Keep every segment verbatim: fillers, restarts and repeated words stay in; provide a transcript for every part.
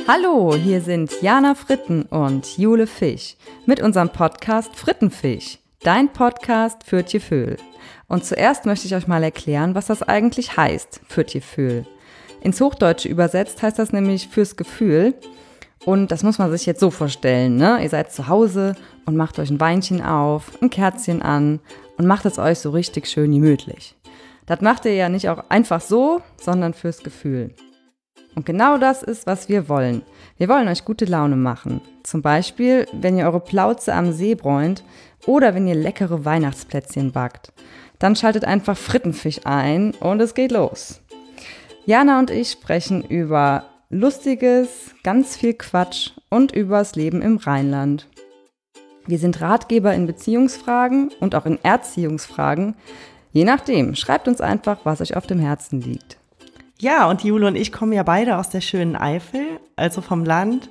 Hallo, hier sind Jana Fritten und Jule Fisch mit unserem Podcast Frittenfisch, dein Podcast für Tjöföhl. Und zuerst möchte ich euch mal erklären, was das eigentlich heißt, für Tjöföhl. Ins Hochdeutsche übersetzt heißt das nämlich fürs Gefühl. Und das muss man sich jetzt so vorstellen, ne? Ihr seid zu Hause und macht euch ein Weinchen auf, ein Kerzchen an und macht es euch so richtig schön gemütlich. Das macht ihr ja nicht auch einfach so, sondern fürs Gefühl. Und genau das ist, was wir wollen. Wir wollen euch gute Laune machen. Zum Beispiel, wenn ihr eure Plauze am See bräunt oder wenn ihr leckere Weihnachtsplätzchen backt. Dann schaltet einfach Frittenfisch ein und es geht los. Jana und ich sprechen über Lustiges, ganz viel Quatsch und übers Leben im Rheinland. Wir sind Ratgeber in Beziehungsfragen und auch in Erziehungsfragen. Je nachdem, schreibt uns einfach, was euch auf dem Herzen liegt. Ja, und Jule und ich kommen ja beide aus der schönen Eifel, also vom Land.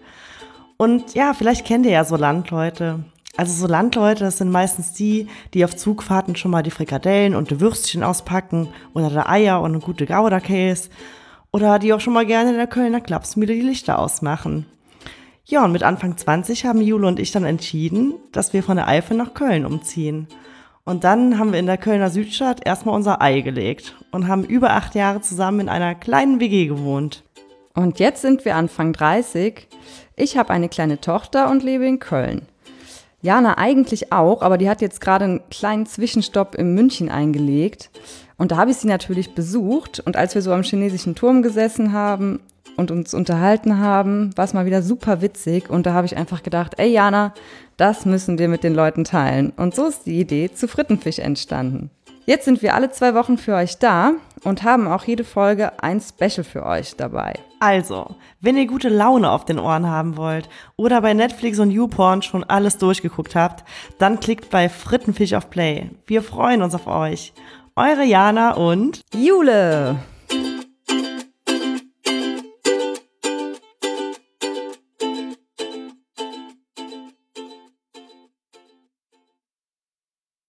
Und ja, vielleicht kennt ihr ja so Landleute. Also so Landleute, das sind meistens die, die auf Zugfahrten schon mal die Frikadellen und die Würstchen auspacken oder die Eier und eine gute Gouda-Käse. Oder die auch schon mal gerne in der Kölner Klapsmühle die Lichter ausmachen. Ja, und mit Anfang zwanzig haben Jule und ich dann entschieden, dass wir von der Eifel nach Köln umziehen. Und dann haben wir in der Kölner Südstadt erstmal unser Ei gelegt und haben über acht Jahre zusammen in einer kleinen W G gewohnt. Und jetzt sind wir Anfang dreißig. Ich habe eine kleine Tochter und lebe in Köln. Jana eigentlich auch, aber die hat jetzt gerade einen kleinen Zwischenstopp in München eingelegt. Und da habe ich sie natürlich besucht. Und als wir so am chinesischen Turm gesessen haben und uns unterhalten haben, war es mal wieder super witzig. Und da habe ich einfach gedacht, ey Jana, das müssen wir mit den Leuten teilen. Und so ist die Idee zu Frittenfisch entstanden. Jetzt sind wir alle zwei Wochen für euch da und haben auch jede Folge ein Special für euch dabei. Also, wenn ihr gute Laune auf den Ohren haben wollt oder bei Netflix und YouPorn schon alles durchgeguckt habt, dann klickt bei Frittenfisch auf Play. Wir freuen uns auf euch. Eure Jana und Jule!